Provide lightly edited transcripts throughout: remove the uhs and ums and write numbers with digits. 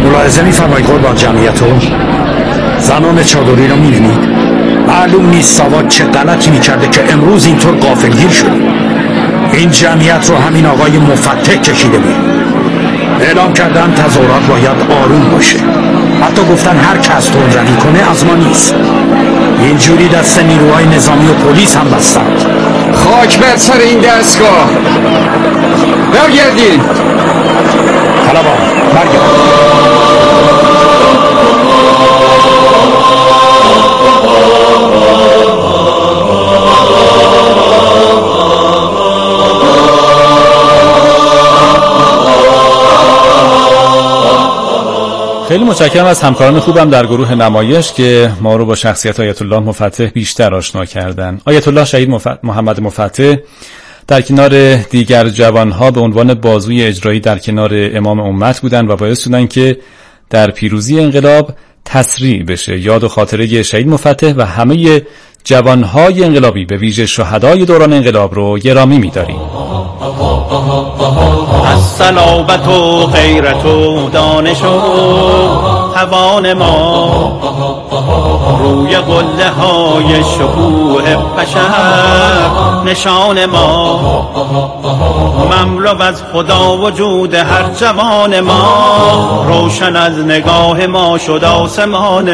ملاحظه می‌فرمایید قربان جمعیت رو؟ زنان چادری رو می‌بینید؟ معلوم نیست ساواک چه غلطی می‌کرده که امروز اینطور غافلگیر شده. این جمعیت رو همین آقای مفتح کشیده بود. اعلام کردن تظاهرات باید آروم باشه. حتی گفتن هر کس تندروی کنه از ما نیست. اینجوری دست نیروهای نظامی و پلیس هم بستن. خاک بر سر این دستگاه. برگردین. طلبان برگردین. خیلی متشکرم از همکاران خوبم در گروه نمایش که ما رو با شخصیت آیت الله مفتح بیشتر آشنا کردن. آیت الله شهید محمد مفتح در کنار دیگر جوانها به عنوان بازوی اجرایی در کنار امام امت بودند و باعث شدن که در پیروزی انقلاب تسریع بشه یاد و خاطره شهید مفتح و همه جوانهای انقلابی به ویژه شهدای دوران انقلاب رو گرامی می‌داریم. از صلابت و غیرت و دانش و توان ما روی قله های شکوه بشر نشان ما مملو از خدا وجود هر جوان ما روشن از نگاه ما شد آسمان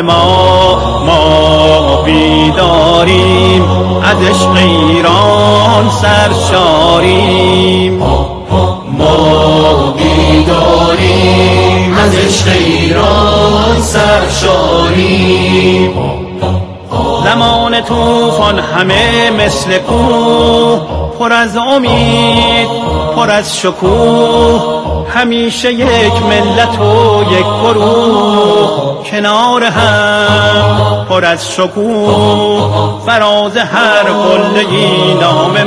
ما بیداریم از عشق ایران سرشاریم ما بیداریم از عشق ایران سرشاریم زمان طوفان همه مثل کوه پر از امید پر از شکوه همیشه یک ملت و یک گروه کنار هم پر از شکوه فراز هر قله‌ای نام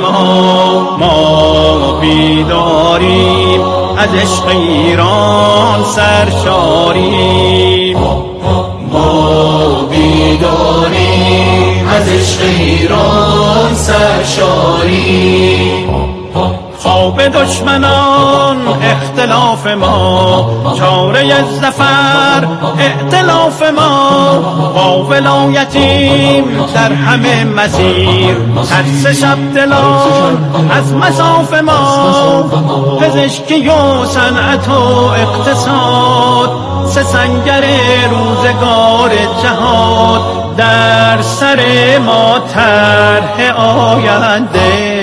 ما بیداریم از عشق ایران سرشاریم ما بیداریم از عشق ایران سرشاریم خواب دشمنان اختلاف ما چاره ظفر ائتلاف ما با ولایتیم در همه مسیر ترس شب دلان از مصاف ما پزشکی و صنعت و اقتصاد سه سنگر روزگار جهاد در سر ما طرح آینده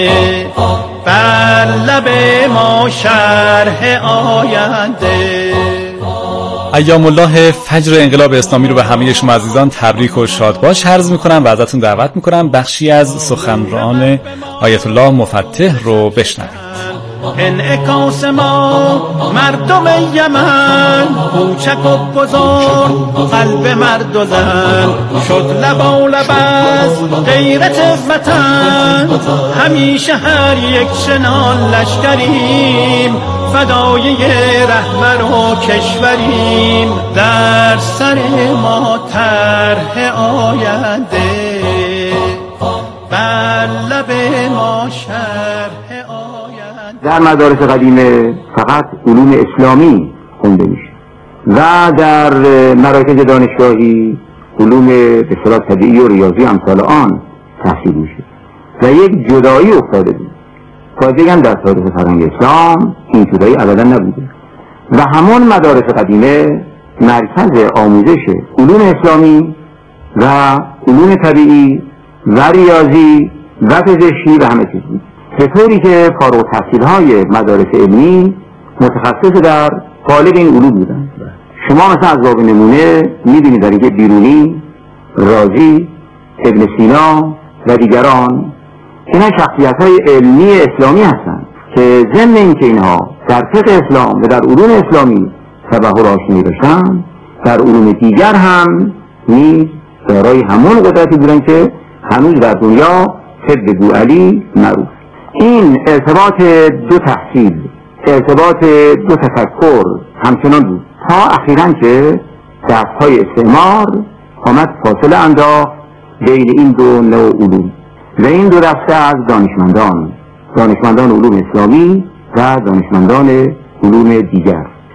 بر لب ما شرح آینده. ایام الله فجر انقلاب اسلامی رو به همه شما عزیزان تبریک و شادباش عرض میکنم و ازتون دعوت میکنم بخشی از سخنران آیت الله مفتح رو بشنوید. انعکاس ما مردم یمن کوچک و بزرگ قلب مرد و زن شد لبالب از غیرت وطن همیشه هر یک شنان لشکریم فدای رهبر و کشوریم در سر ما طرح آینده بر لب ما شرح آینده. در مدارس قدیمه فقط علوم اسلامی خونده میشه و در مراکز دانشگاهی علوم به اصطلاح طبیعی و ریاضی امثال آن تحصیل میشه و یک جدایی افتاده بود. تازه در تاریخ فرهنگ اسلام این جدایی ابدا نبوده و همون مدارس قدیمه مرکز آموزش علوم اسلامی و علوم طبیعی و ریاضی و پزشکی و همه چیز بود. طوری که فارغ التحصیل‌های مدارس علمی متخصص در قالب این علوم بودن. شما مثلا از باب نمونه می‌بینید در اینکه بیرونی، رازی، ابن سینا و دیگران اینا شخصیت‌های علمی اسلامی هستند که ضمن اینکه اینها در فقه اسلام و در علوم اسلامی تبحر آشنایی داشتن در علوم دیگر هم نیز دارای همون قدرتی بودن که هنوز در دنیا طب بوعلی معروف. این ارتباط دو تحصیل ارتباط دو تفکر همچنان بود تا اخیراً که دستهای استعمار آمد فاصله انداخت بین این دو نوع علوم و این دو دسته از دانشمندان علوم اسلامی و دانشمندان علوم دیگر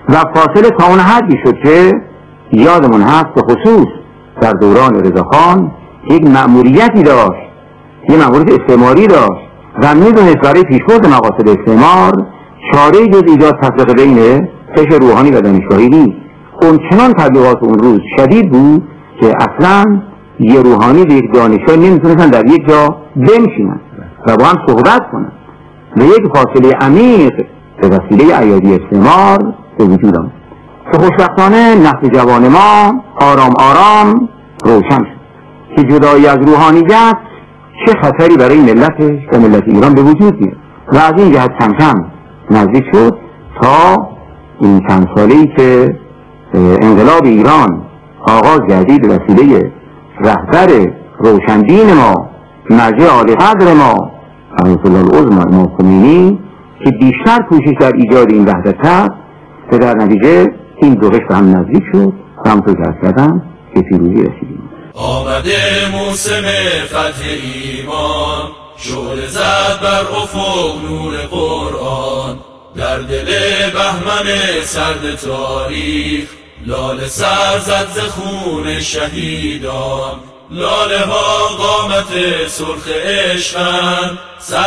و فاصله تا اون حدی شد که یادمون هست به خصوص در دوران رضاخان یک مأموریتی داشت، یک مأموریت استعماری داشت و میدونست برای پیشبرد مقاصد استعمار چاره جز ایجاد تفرقه بین فکر روحانی و دانشگاهی نیست. اون چنان تبلیغات اون روز شدید بود که اصلا یه روحانی به یک دانشگاه نمیتونستن در یک جا بنشینن و با هم صحبت کنن و یک فاصله عمیق به وسیله ایادی استعمار به وجود آمد که خوشبختانه نسل جوان ما آرام آرام روشن شد که جدایی از روحانیت چه خطری برای ملتش و ملت ایران به وجود میاد و از این جهت کم کم نزدیک شد تا این چند ساله‌ای که انقلاب ایران آغاز گردید به وسیله رهبر روشندین ما، مرجع عالی قدر ما آیت الله العظمی امام خمینی که بیشتر کوشش در ایجاد این وحدت کرد که در نتیجه این دو به هم نزدیک شد و همونطور که عرض کردم به پیروزی رسیدیم. آمده موسم فتح ایمان، شعله زد بر افق نور قرآن، در دل بهمن سرد تاریخ لاله سر زد ز خون شهیدان. لاله ها قامت سرخ عشقند،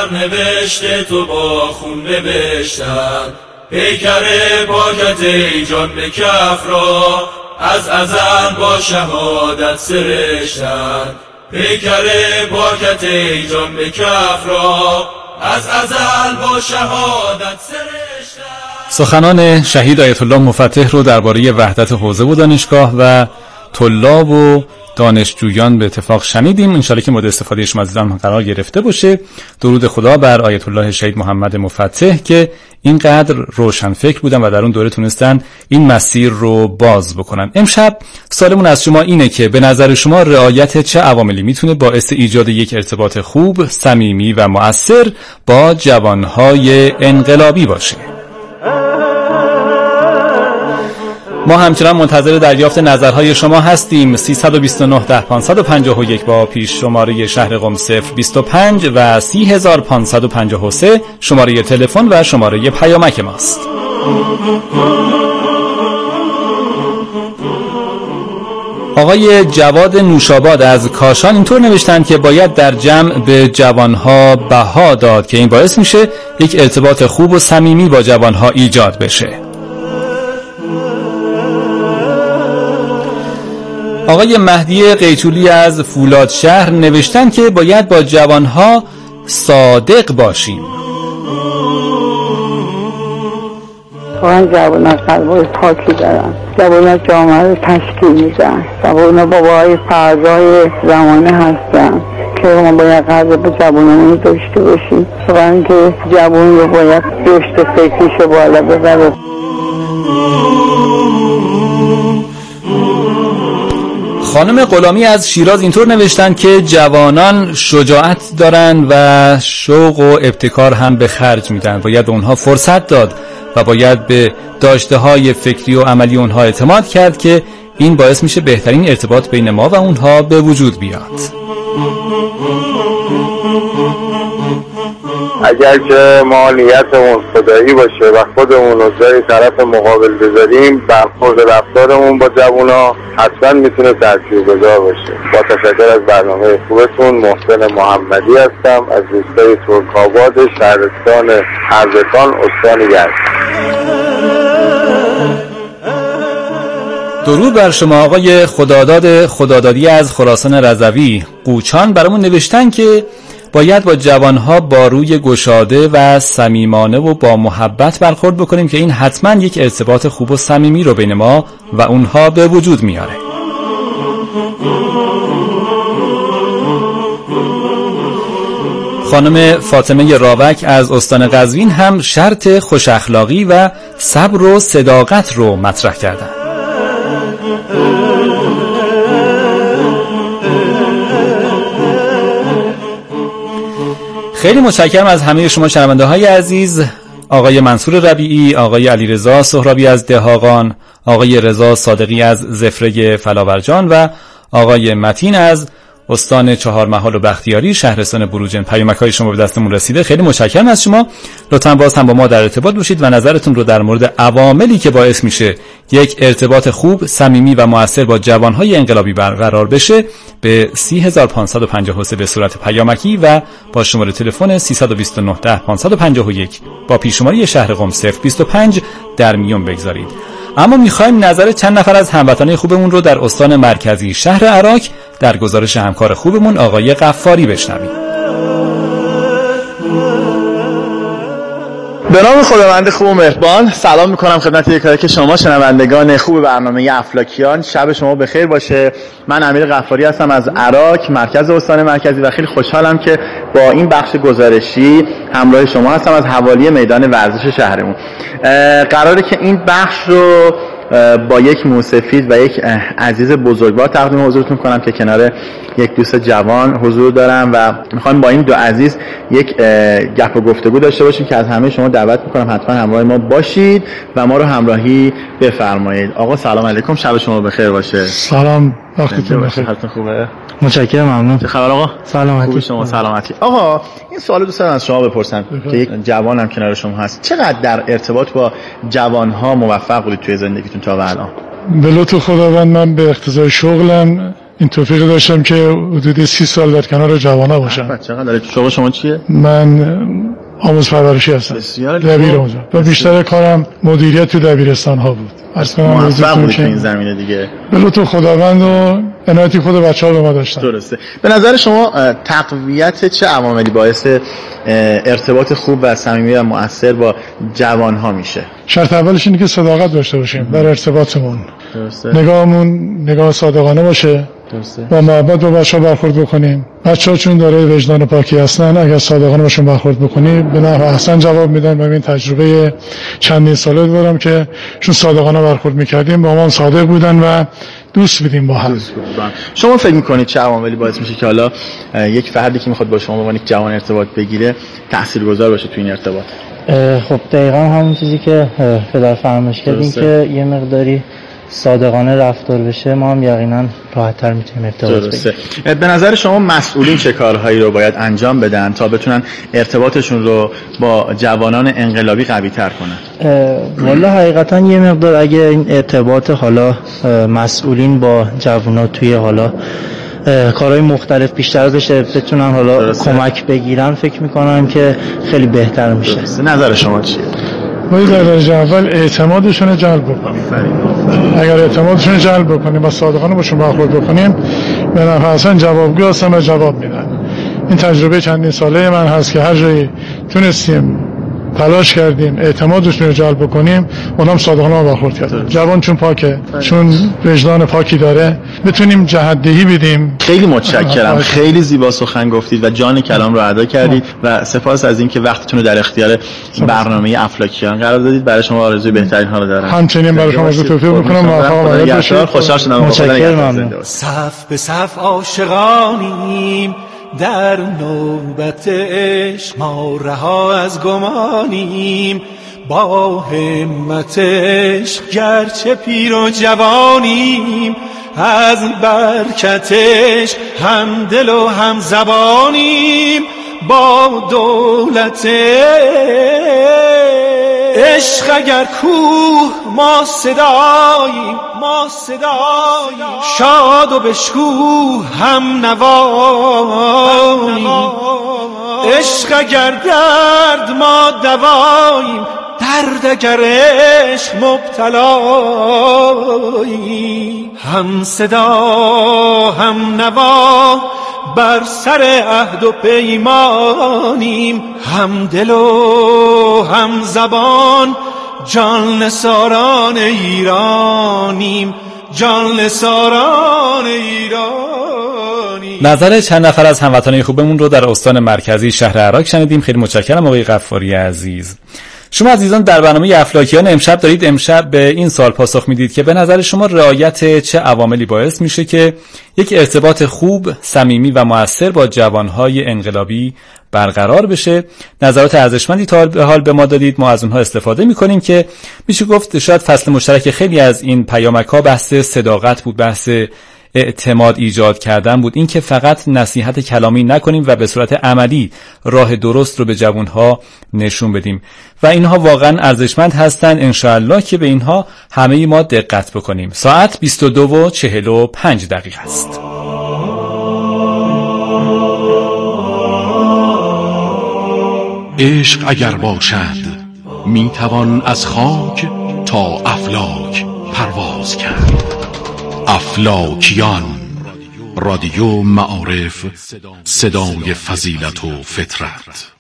سرنوشت تو با خون نوشتند. پیکر پاکت ای جان به کف را، از ازل با شهادت سرشتند. پیکر پاکت ای جان به کف را، از ازل با شهادت سرشتند. سخنان شهید آیت الله مفتح رو درباره وحدت حوزه و دانشگاه و طلاب و دانشجویان به اتفاق شنیدیم. انشالله که مورد استفاده شما عزیزان قرار گرفته باشه. درود خدا بر آیت الله شهید محمد مفتح که اینقدر روشن فکر بودن و در اون دوره تونستن این مسیر رو باز بکنن. امشب سوالمون از شما اینه که به نظر شما رعایت چه عواملی میتونه باعث ایجاد یک ارتباط خوب، صمیمی و مؤثر با جوانهای انقلابی باشه؟ ما همچنان منتظر دریافت نظرهای شما هستیم. 329 10 551 با پیش شماره شهر قم 025 و 30553 شماره تلفن و شماره پیامک ماست. آقای جواد نوشاباد از کاشان اینطور نوشتند که باید در جمع به جوانها بها داد که این باعث میشه یک ارتباط خوب و صمیمی با جوانها ایجاد بشه. آقای مهدی قیتولی از فولاد شهر نوشتن که باید با جوانها صادق باشیم. واقعا جوانان قلبای پاکی دارن، جوانان جامعه رو تشکیل میدن، جوانان باباهای فرزای زمانه هستن که ما باید قدر به جوانان داشته باشیم. واقعا که جوان رو باید رشد فکریشو بالا ببره. خانم غلامی از شیراز اینطور نوشتن که جوانان شجاعت دارن و شوق و ابتکار هم به خرج میدن، باید به اونها فرصت داد و باید به داشته‌های فکری و عملی اونها اعتماد کرد که این باعث میشه بهترین ارتباط بین ما و اونها به وجود بیاد. اگر که ما نیتمون خدایی باشه و خودمون رو جای طرف مقابل بذاریم، برخورد رفتارمون با جوونا حتما میتونه تاثیرگذار باشه. با تشکر از برنامه خوبتون. محسن محمدی هستم از روستای ترک‌آباد، شهرستان اردکان، استان یزد. درود بر شما. آقای خدادادی از خراسان رضوی قوچان برامون نوشتن که باید با جوانها با روی گشاده و صمیمانه و با محبت برخورد بکنیم که این حتما یک ارتباط خوب و صمیمی رو بین ما و اونها به وجود میاره. خانم فاطمه راوک از استان قزوین هم شرط خوش اخلاقی و صبر و صداقت رو مطرح کردن. خیلی متشکرم از همه شما شنونده های عزیز. آقای منصور ربیعی، آقای علیرضا سهرابی از دهاقان، آقای رضا صادقی از زفره فلاورجان و آقای متین از استان چهارمحال و بختیاری، شهرستان بروجرد. پیامک‌های شما به دستمون رسیده، خیلی متشکرم از شما. لطفاً باز هم با ما در ارتباط باشید و نظرتون رو در مورد عواملی که باعث میشه یک ارتباط خوب، صمیمی و مؤثر با جوانهای انقلابی برقرار بشه به 30553 به صورت پیامکی و با شماره تلفن 329 10 551 با پیششماری شهر قم 025 در میون بگذارید. اما میخوایم نظر چند نفر از هموطنان خوبمون رو در استان مرکزی شهر عراق در گزارش همکار خوبمون آقای غفاری بشنویم. به نام خداوند خوب و مهربان، سلام میکنم خدمت یکایک شما شنوندگان خوب برنامه افلاکیان. شب شما بخیر باشه. من امیر غفاری هستم از عراق، مرکز استان مرکزی و خیلی خوشحالم که با این بخش گزارشی همراه شما هستم از حوالی میدان ورزش شهرمون. قراره که این بخش رو با یک موسفید و یک عزیز بزرگوار تقدیم حضورتون کنم که کنار یک دوست جوان حضور دارم و میخوایم با این دو عزیز یک گپ و گفتگو داشته باشیم که از همه شما دعوت میکنم حتما همراه ما باشید و ما رو همراهی بفرمایید. آقا سلام علیکم، شب شما بخیر باشه. سلام، وقتتون بخیر. حالتون خوبه؟ متشکرم، ممنون. چه خبر آقا؟ سلامتی. خوب شما؟ سلامتی. آقا این سوالو دوست دارم از شما بپرسم که یک جوانم کنار شما هست، چقدر در ارتباط با جوانها موفق بودید توی زندگیتون تا الان؟ به لطف خداوند من به اقتضای شغلم این توفیق داشتم که حدود 30 سال در کنار جوانها باشم. چقدر شغل شما چیه؟ من آموزش پرورشی هستم. دبیر آموزش. و بیشتر کارم مدیریت تو دبیرستان ها بود. موفق بودید تو این زمینه دیگه. به لطف خداوند و عنایت خود بچه‌ها به ما داشتن. درسته. به نظر شما تقویت چه عواملی باعث ارتباط خوب و صمیمی و مؤثر با جوانها میشه؟ شرط اولش اینه که صداقت داشته باشیم در ارتباطمون. درسته. نگاهمون نگاه صادقانه باشه. درسته. با محبت با بچه‌ها برخورد بکنیم. بچه‌ها چون دارای وجدان پاکی هستن، اگر صادقانه باشون برخورد بکنی به نحو احسن جواب میدن. و این تجربه چندین ساله دارم که چون صادقانه برخورد میکردیم با ما صادق بودن و دوست بودیم با هم. شما فکر میکنید چه عواملی باعث میشه که حالا یک فردی که میخواد با شما به عنوان یک جوان ارتباط بگیره تاثیرگذار باشه تو این ارتباط؟ خب دقیقاً همون چیزی که پدر فرمایش کردین که یه مقداری صادقانه رفتار بشه، ما هم یقینا راحت‌تر میتونیم ارتباط بگیریم. به نظر شما مسئولین چه کارهایی رو باید انجام بدن تا بتونن ارتباطشون رو با جوانان انقلابی قوی‌تر کنن؟ والا حقیقتا یه مقدار اگه این ارتباط حالا مسئولین با جوانان توی حالا کارهای مختلف بیشتر بشه، بتونن حالا کمک بگیرن، فکر میکنم که خیلی بهتر میشه. نظر شما چیه؟ باید در درجه اول اعتمادشون رو جلب بکنیم. اگر اعتمادشون رو جلب بکنیم و صادقانه باشون برخورد بکنیم، به نفع اصلا جوابگو هستن و جواب میدن. این تجربه چندین ساله من هست که هر جایی تونستیم تلاش کردیم اعتمادشون رو جلب بکنیم، اونم صادقانه برخورد کردن. جوان چون پاکه، چون وجدان پاکی داره، بتونیم جهت‌دهی بدیم. خیلی متشکرم، خیلی زیبا سخن گفتید و جان کلام رو ادا کردید و سپاس از اینکه وقتتون رو در اختیار برنامه افلاکیان قرار دادید. برای شما آرزوی بهترین ها رو دارم. همچنین برای شما توفیق می‌کنم. موفق باشید. خوشحال شدم. متشکرم. صف به صف عاشقانیم، در نوبت عشق ما رها از گمانیم، با همت عشق گرچه پیر و جوانیم، از برکتش هم دل و هم زبانیم، با دولت عشق اگر کوه ما صداییم، شاد و بشکوه هم نواییم، عشق اگر درد ما دواییم، درد اگر عشق مبتلاییم، هم صدا هم نوا بر سر عهد و پیمانیم، هم دل و هم زبان جان نثاران ایرانیم، جان نثاران ایرانیم. نظر چند نفر از هموطنان خوبمون رو در استان مرکزی شهر عراق شنیدیم. خیلی متشکرم آقای غفاری عزیز. شما عزیزان در برنامه افلاکیان امشب به این سوال پاسخ میدید که به نظر شما رعایت چه عواملی باعث میشه که یک ارتباط خوب، صمیمی و مؤثر با جوانهای انقلابی برقرار بشه؟ نظرات ارزشمندی تا به حال به ما دادید، ما از اونها استفاده میکنیم که میشه گفت شاید فصل مشترک خیلی از این پیامک‌ها بحث صداقت بود، بحث اعتماد ایجاد کردن بود، این که فقط نصیحت کلامی نکنیم و به صورت عملی راه درست رو به جوانها نشون بدیم و اینها واقعا ارزشمند هستن. انشاءالله که به اینها همه ما دقت بکنیم. ساعت 22:45 است. عشق اگر باشد می توان از خاک تا افلاک پرواز کرد. افلاکیان، رادیو معارف، صدای فضیلت و فطرت.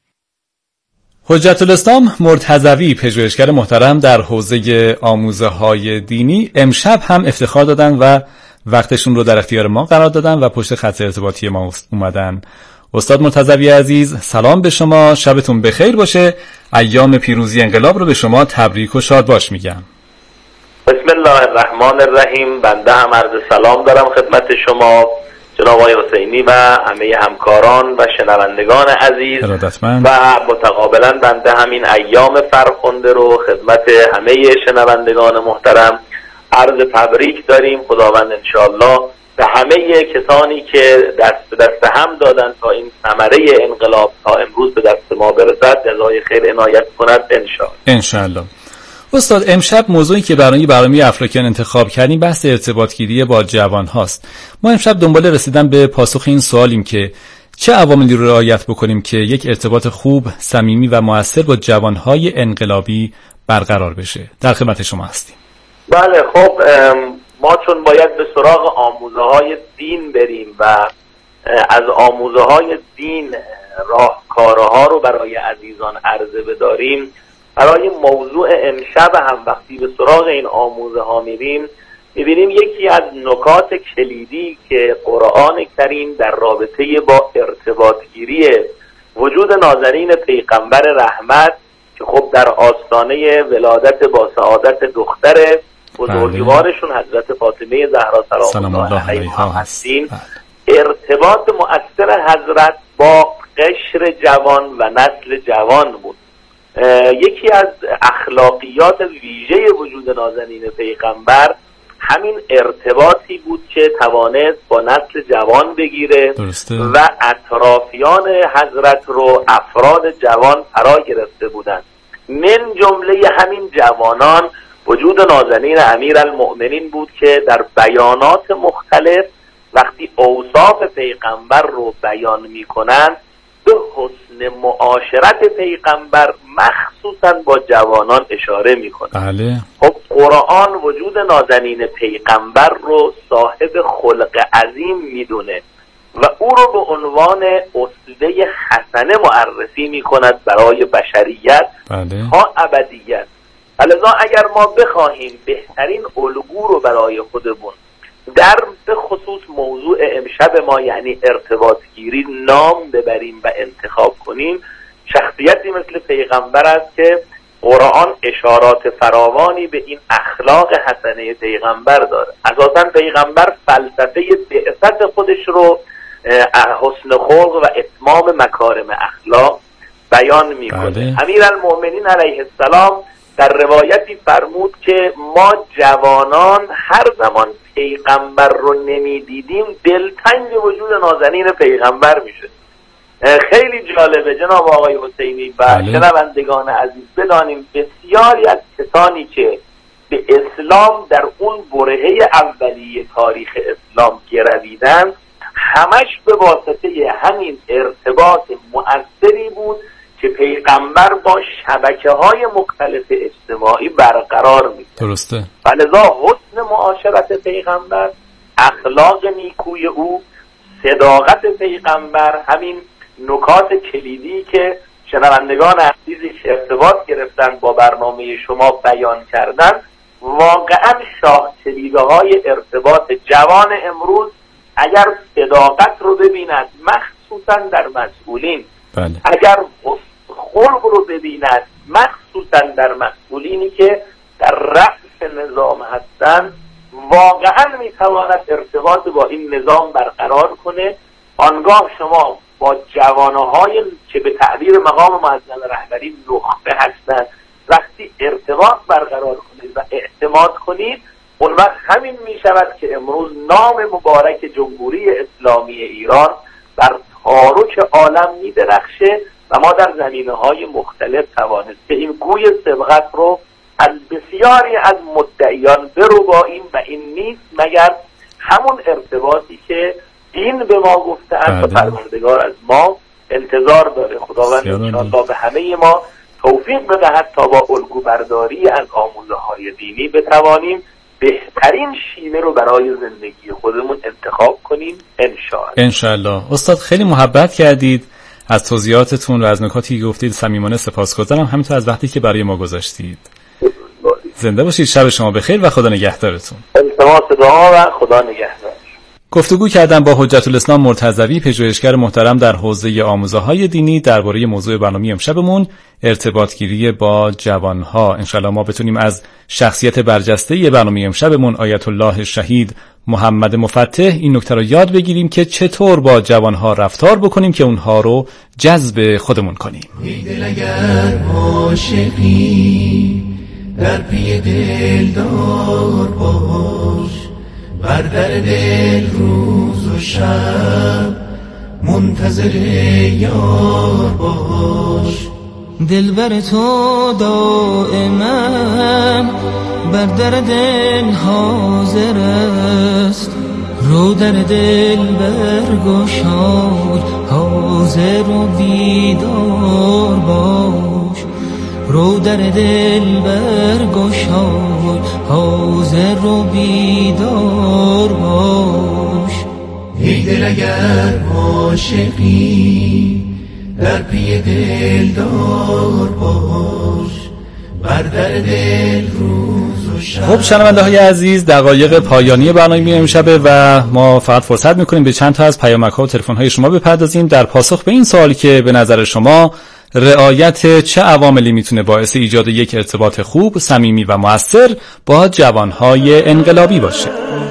حجت الاسلام مرتضوی، پژوهشگر محترم در حوزه آموزه‌های دینی، امشب هم افتخار دادن و وقتشون رو در اختیار ما قرار دادن و پشت خط ارتباطی ما اومدن. استاد مرتضوی عزیز، سلام به شما، شبتون بخیر باشه. ایام پیروزی انقلاب رو به شما تبریک و شاد باش میگم. بسم الله الرحمن الرحیم. بنده هم عرض سلام دارم خدمت شما جناب آقای حسینی و همه همکاران و شنوندگان عزیز و متقابلا بنده همین ایام فرخنده رو خدمت همه شنوندگان محترم عرض تبریک داریم. خداوند انشاءالله به همه کسانی که دست به دست هم دادن تا این ثمره انقلاب تا امروز به دست ما برسد جزای خیر عنایت کند انشاءالله. استاد، امشب موضوعی که برای برنامه افلاکیان انتخاب کردیم بحث ارتباطگیری با جوان هاست. ما امشب دنبال رسیدن به پاسخ این سوالیم که چه عواملی رو رعایت بکنیم که یک ارتباط خوب، صمیمی و مؤثر با جوانهای انقلابی برقرار بشه. در خدمت شما هستیم. بله، خب ما چون باید به سراغ آموزه‌های دین بریم و از آموزه‌های دین راهکارها رو برای عزیزان عرضه بداریم، برای موضوع امشب هم وقتی به سراغ این آموزه‌ها می‌بینیم یکی از نکات کلیدی که قرآن کریم در رابطه با ارتباطگیری وجود نازنین پیغمبر رحمت که خب در آستانه ولادت با سعادت دختر بزرگوارشون حضرت فاطمه زهرا سلام الله علیها هستین، ارتباط مؤثر حضرت با قشر جوان و نسل جوان بود. یکی از اخلاقیات ویژه وجود نازنین پیغمبر همین ارتباطی بود که توانست با نسل جوان بگیره و اطرافیان حضرت رو افراد جوان فرا گرفته بودند. من جمله همین جوانان وجود نازنین امیرالمؤمنین بود که در بیانات مختلف وقتی اوصاف پیغمبر رو بیان میکنند به حسن معاشرت پیغمبر مخصوصا با جوانان اشاره میکنه. بله. خب قرآن وجود نازنین پیغمبر رو صاحب خلق عظیم میدونه و او رو به عنوان اسوه حسنه معرفی میکند برای بشریت تا ابدیت. لذا اگر ما بخواهیم بهترین الگو رو برای خودمون در به خصوص موضوع امشب ما یعنی ارتباطگیری نام ببریم و انتخاب کنیم، شخصیتی مثل پیغمبر است که قرآن اشارات فراوانی به این اخلاق حسنه پیغمبر داره. اساساً پیغمبر فلسفه بعثت خودش رو حسن خلق و اتمام مکارم اخلاق بیان میکنه. امیرالمؤمنین علیه السلام در روایتی فرمود که ما جوانان هر زمان پیغمبر رو نمیدیدیم دلتنگ وجود نازنین پیغمبر میشه. خیلی جالبه جناب آقای حسینی و شنوندگان عزیز بدانیم بسیاری از کسانی که به اسلام در اون برهه اولیه تاریخ اسلام گرویدند همش به واسطه همین ارتباط مؤثری بود که پیغمبر با شبکه‌های مختلف اجتماعی برقرار می‌کرد. درسته. ولذا حسن معاشرت پیغمبر، اخلاق نیکوی او، صداقت پیغمبر، همین نکات کلیدی که شنوندگان عزیزی که ارتباط گرفتن با برنامه شما بیان کردن واقعا شاه کلیدهای ارتباط جوان امروز اگر صداقت رو ببیند مخصوصا در مسئولین، اگر خلق رو ببیند مخصوصا در مسئولینی که در رأس نظام هستند، واقعا میتواند ارتباط با این نظام برقرار کنه. آنگاه شما با جوانهای که به تعبیر مقام معظم رهبری نخبه هستند وقتی ارتباط برقرار کنید و اعتماد کنید، اون وقت همین می شود که امروز نام مبارک جمهوری اسلامی ایران بر تاروک عالم می درخشه و ما در زمینه‌های مختلف توانستیم گوی سبقت رو از بسیاری از مدعیان برباییم و این نیست مگر همون ارتباطی که دین به ما گفته است و پروردگار از ما انتظار داره. خداوند انشاءالله به همه ما توفیق بدهد تا با الگو برداری از آموزه‌های دینی بتوانیم بهترین شیوه رو برای زندگی خودمون انتخاب کنیم انشاءالله. استاد خیلی محبت کردید، از توضیحاتتون و از نکاتی که گفتید صمیمانه سپاسگزارم، همینطور از وقتی که برای ما گذاشتید. زنده باشید، شب شما بخیر و خدا نگهدارتون. التماس دعا و خدا نگهدار. گفتگو کردم با حجت الاسلام مرتضوی، پژوهشگر محترم در حوزه آموزه‌های دینی درباره موضوع برنامه امشبمون، ارتباطگیری با جوانها. انشالله ما بتونیم از شخصیت برجسته برنامه امشبمون آیت الله شهید محمد مفتح این نکته رو یاد بگیریم که چطور با جوانها رفتار بکنیم که اونها رو جذب خودمون کنیم. ای دل اگر عاشقی در پی دلدار باش، بر در دل روز و شب منتظر یار باش. دلبر تو دائما بر در دل حاضر است، رو در دل برگشای حاضر و بیدار باش. رو در دل برگشای حاضر و بیدار باش. ای دل اگر عاشقی در پی دلدار باش، بر در دل روز و شب. خب شنونده های عزیز، دقایق پایانی برنامه امشبه و ما فقط فرصت میکنیم به چند تا از پیامک ها و تلفن های شما بپردازیم در پاسخ به این سوالی که به نظر شما رعایت چه عواملی میتونه باعث ایجاد یک ارتباط خوب، صمیمی و مؤثر با جوانهای انقلابی باشه.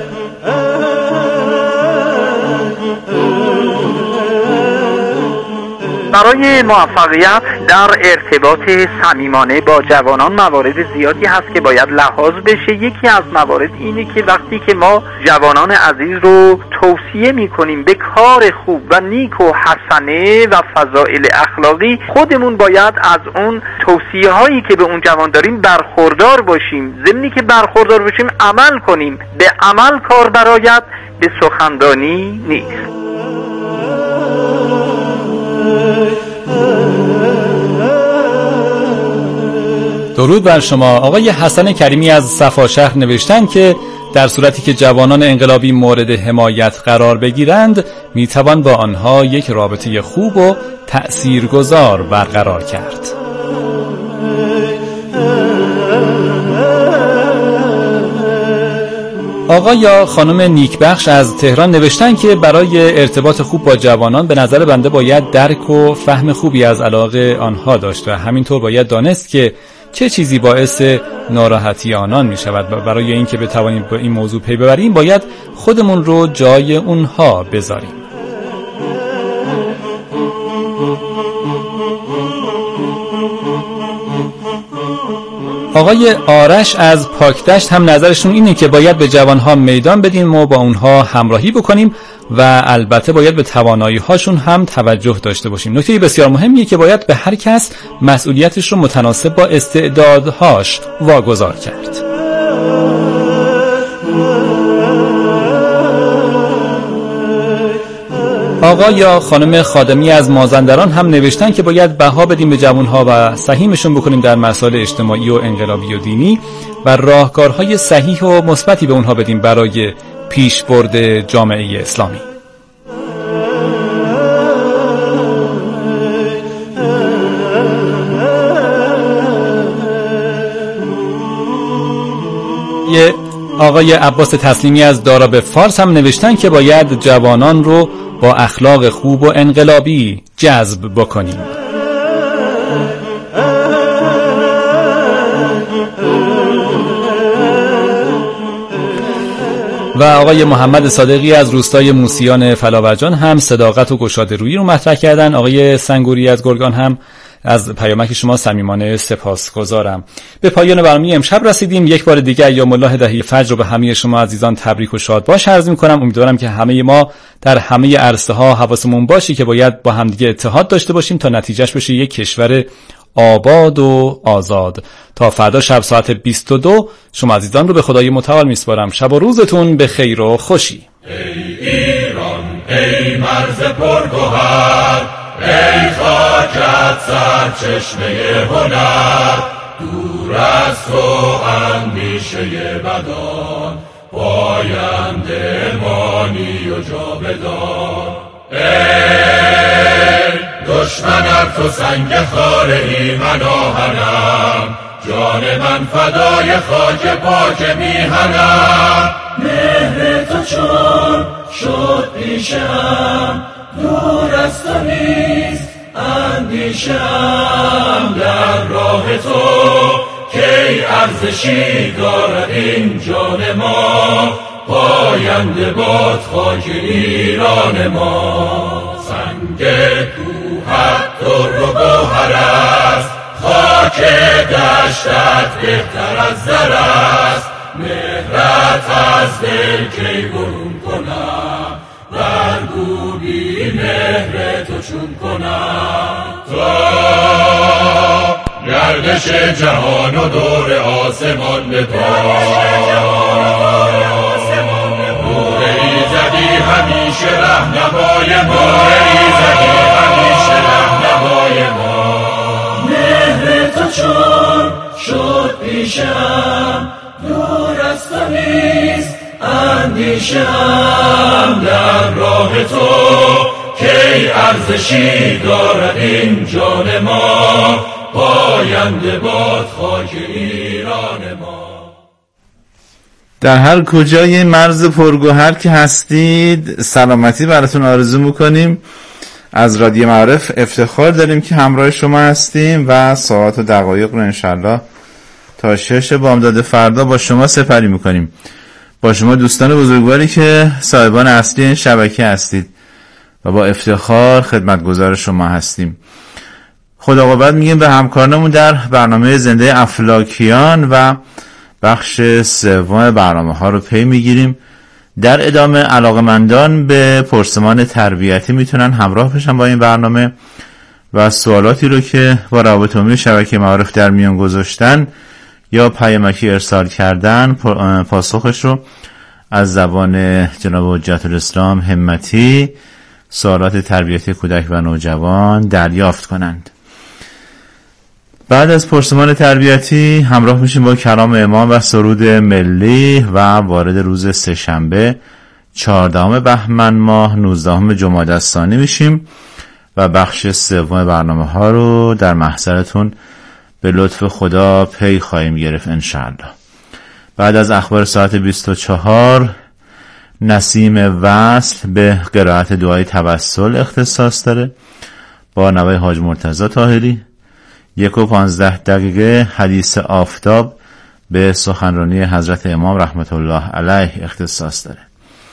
برای موفقیت در ارتباط صمیمانه با جوانان موارد زیادی هست که باید لحاظ بشه. یکی از موارد اینه که وقتی که ما جوانان عزیز رو توصیه میکنیم به کار خوب و نیک و حسنه و فضائل اخلاقی، خودمون باید از اون توصیه هایی که به اون جوان داریم برخوردار باشیم. ضمنی که برخوردار باشیم عمل کنیم. به عمل کار برآید، به سخنرانی نیست. درود بر شما. آقای حسن کریمی از صفاشهر نوشتن که در صورتی که جوانان انقلابی مورد حمایت قرار بگیرند میتوان با آنها یک رابطه خوب و تأثیرگذار برقرار کرد. آقا یا خانم نیکبخش از تهران نوشتن که برای ارتباط خوب با جوانان به نظر بنده باید درک و فهم خوبی از علاقه آنها داشت و همینطور باید دانست که چه چیزی باعث ناراحتی آنان می شود و برای اینکه بتوانیم با این موضوع پی ببریم باید خودمون رو جای اونها بذاریم. آقای آرش از پاکدشت هم نظرشون اینه که باید به جوانها میدان بدیم و با اونها همراهی بکنیم و البته باید به توانایی هاشون هم توجه داشته باشیم. نکته بسیار مهمیه که باید به هر کس مسئولیتش رو متناسب با استعدادهاش واگذار کرد. آقا یا خانم خادمی از مازندران هم نوشتن که باید بها بدیم به جوانها و سهیمشون بکنیم در مسائل اجتماعی و انقلابی و دینی و راهکارهای صحیح و مثبتی به اونها بدیم برای پیشبرد جامعه اسلامی. آقای عباس تسلیمی از داراب فارس هم نوشتن که باید جوانان رو با اخلاق خوب و انقلابی جذب بکنیم. و آقای محمد صادقی از روستای موسیان فلاورجان هم صداقت و گشاده‌رویی رو مطرح کردن. آقای سنگوری از گرگان هم از پیامک شما صمیمانه سپاسگزارم. به پایان برنامه امشب رسیدیم. یک بار دیگه ایام الله دهی فجر رو به همه شما عزیزان تبریک و شادباش عرض می‌کنم. امیدوارم که همه ما در همه عرصه‌ها حواسمون باشه که باید با همدیگه اتحاد داشته باشیم تا نتیجهش بشه یک کشور آباد و آزاد. تا فردا شب ساعت 22 شما عزیزان رو به خدای متعال میسپارم. شب و روزتون به خیر و خوشی. ای ایران ای مرز پرگوهر، ای خاکت سرچشمه هنر، دور از تو اندیشه بدان، پاینده مانی و جاودان. ای دشمن ار تو سنگ خاره من آهنم، جان من فدای خاک پاک میهنم. مهر تو چون شد پیشم، دور از تو نیست اندیشم. در راه تو کی ارزشی دارد این جان ما، پاینده باد خاک ایران ما. سنگ کوهت در و گوهر است، خاک دشتت بهتر از زر است. مهرت از دل کی برون کنم، برگو بی مهر تو چون کنم. تا گردش جهان و دور آسمان به نور ایزدی همیشه رهنمای ما، ایزدی همیشه رهنمای ما. مهر تو چون شد پیشم، دور از تو نیست اندیشم. در راه تو کی ارزشی دارد این جان ما، پاینده باد خاک ایران ما. در هر کجای مرز پرگوهر که هستید سلامتی براتون آرزو میکنیم. از رادیو معارف افتخار داریم که همراه شما هستیم و ساعت و دقایق رو انشالله تا 6 بامداد فردا با شما سپری میکنیم. با شما دوستان بزرگواری که صاحبان اصلی این شبکه هستید و با افتخار خدمتگزار شما هستیم. خدا قوت میگیم به همکارانمون در برنامه زنده افلاکیان و بخش سوم برنامه ها رو پی میگیریم. در ادامه علاقمندان به پرسمان تربیتی میتونن همراه بشن با این برنامه و سوالاتی رو که با روابط عمومی شبکه معارف در میان گذاشتن یا پیامکی ارسال کردن پاسخش رو از زبان جناب حجت الاسلام همتی، سوالات تربیتی کودک و نوجوان، دریافت کنند. بعد از پرسمان تربیتی همراه میشیم با کلام امام و سرود ملی و وارد روز سه‌شنبه 14 بهمن ماه 19 جمادی الثانی میشیم و بخش سوم برنامه ها رو در محضرتون به لطف خدا پی خواهیم گرفت انشاءالله. بعد از اخبار ساعت 24 نسیم وصل به قرائت دعای توسل اختصاص داره با نوای حاج مرتضی طاهری. 1:15 حدیث آفتاب به سخنرانی حضرت امام رحمت الله علیه اختصاص داره.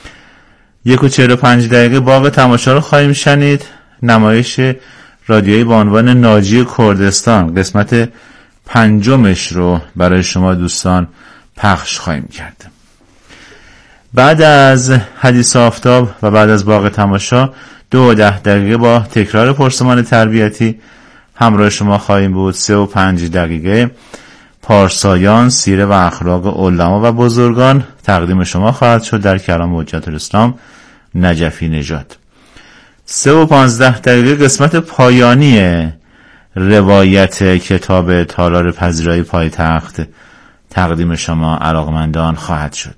1:45 باغ تماشا رو خواهیم شنید. نمایش رادیویی با عنوان ناجی کردستان قسمت 5 رو برای شما دوستان پخش خواهیم کرد. بعد از حدیث آفتاب و بعد از باغ تماشا 2:10 با تکرار پرسمان تربیتی همراه شما خواهیم بود. 3:05 پارسایان، سیره و اخلاق علما و بزرگان تقدیم شما خواهد شد در کلام حجت الاسلام نجفی نژاد. 3:15 قسمت پایانی روایت کتاب تالار پذیرایی پایتخت تقدیم شما علاقمندان خواهد شد.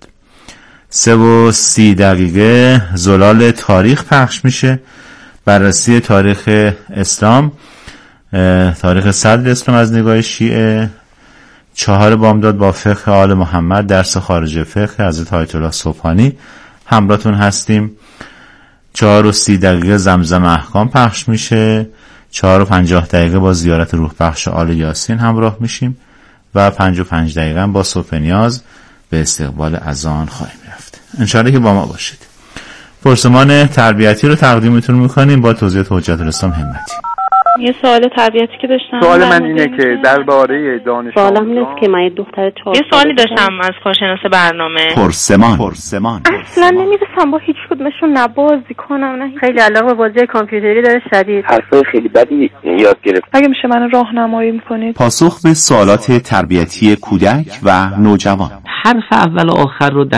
3:30 زلال تاریخ پخش میشه، بررسی تاریخ اسلام، تاریخ صدر اسلام از نگاه شیعه. 4 بامداد با فقه آل محمد، درس خارج فقه حضرت آیت الله سبحانی همراهتون هستیم. 4:30 زمزم احکام پخش میشه. 4:50 با زیارت روح بخش آل یاسین همراه میشیم و 5:05 با صبح نیاز به استقبال اذان خواهیم رفت. انشاءالله که با ما باشید. پرسمان تربیتی رو تقدیمتون میکنیم با توضیحات حجت الاسلام همتی. یه سوال تربیتی که داشتم. سوال من اینه که درباره دانش سوالم اینه که من یه دختر 4 یه سوالی داشتم از کارشناس برنامه. پرسمان اصلا نمیرسم با هیچ کدومشون نه بازی کنم نه خیلی علاقه به بازی کامپیوتری داره شدید. حرفای خیلی بدی یاد گرفت. اگه میشه من راهنمایی میکنید؟ پاسخ به سوالات تربیتی کودک و نوجوان. حرف اول و آخر رو